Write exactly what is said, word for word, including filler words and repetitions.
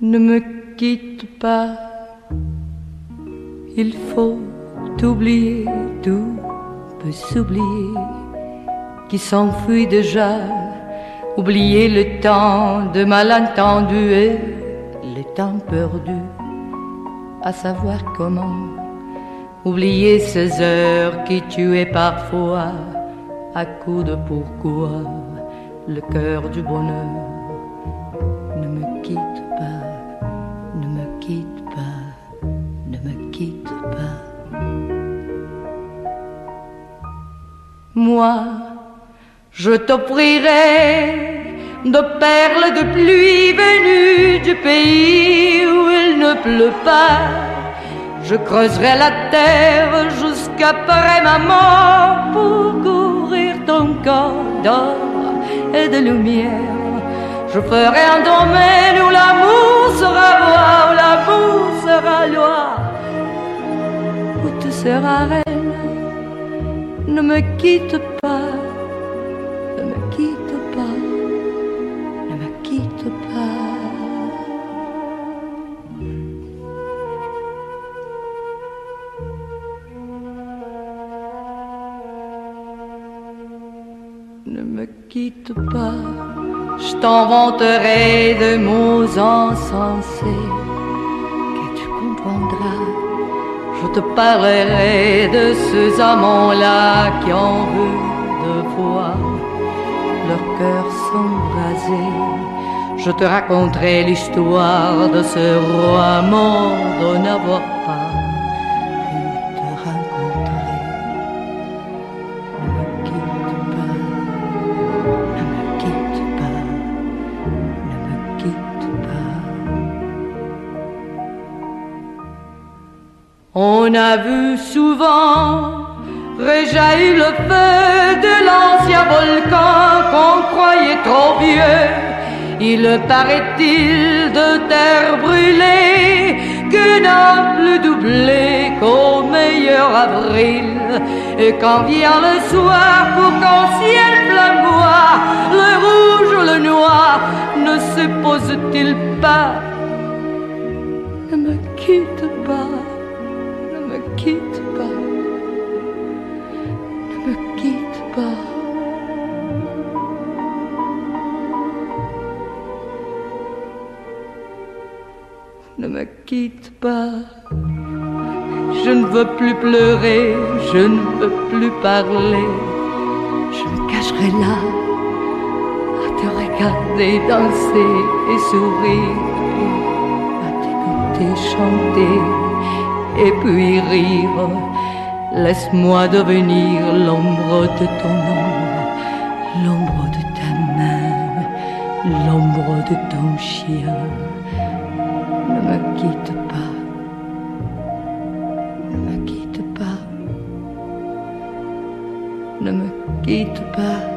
Ne me quitte pas, il faut oublier, tout peut s'oublier, qui s'enfuit déjà, oublier le temps de malentendu et le temps perdu, à savoir comment, oublier ces heures qui tuaient parfois, à coups de pourquoi, le cœur du bonheur. Ne me quitte pas, ne me quitte pas, ne me quitte pas. Moi, je t'offrirai de perles de pluie venues du pays où il ne pleut pas. Je creuserai la terre jusqu'après ma mort pour couvrir ton corps d'or et de lumière. Je ferai un domaine où l'amour sera roi, où l'amour sera loi, où tu seras reine. Ne me quitte pas, ne me quitte pas, ne me quitte pas. Ne me quitte pas, je t'inventerai de mots insensés que tu comprendras. Je te parlerai de ces amants-là qui ont vu deux fois leur cœur s'embraser. Je te raconterai l'histoire de ce roi mort de n'avoir pas pu te rencontrer. Ne me quitte pas, ne me quitte pas, ne me quitte pas. On a vu souvent réjaillir le feu de l'ancien volcan qu'on croyait trop vieux. Il paraît-il de terre brûlée que n'a plus doublé qu'au meilleur avril. Et quand vient le soir pour qu'en ciel flamboie, le rouge, le noir ne se pose-t-il pas? Ne me quitte pas, ne me quitte pas, ne me quitte pas. Ne me quitte pas, je ne veux plus pleurer, je ne veux plus parler. Je me cacherai là, à te regarder danser et sourire, à t'écouter chanter et puis rire. Laisse-moi devenir l'ombre de ton ombre, l'ombre de ta main, l'ombre de ton chien. Ne me quitte pas, ne me quitte pas, ne me quitte pas.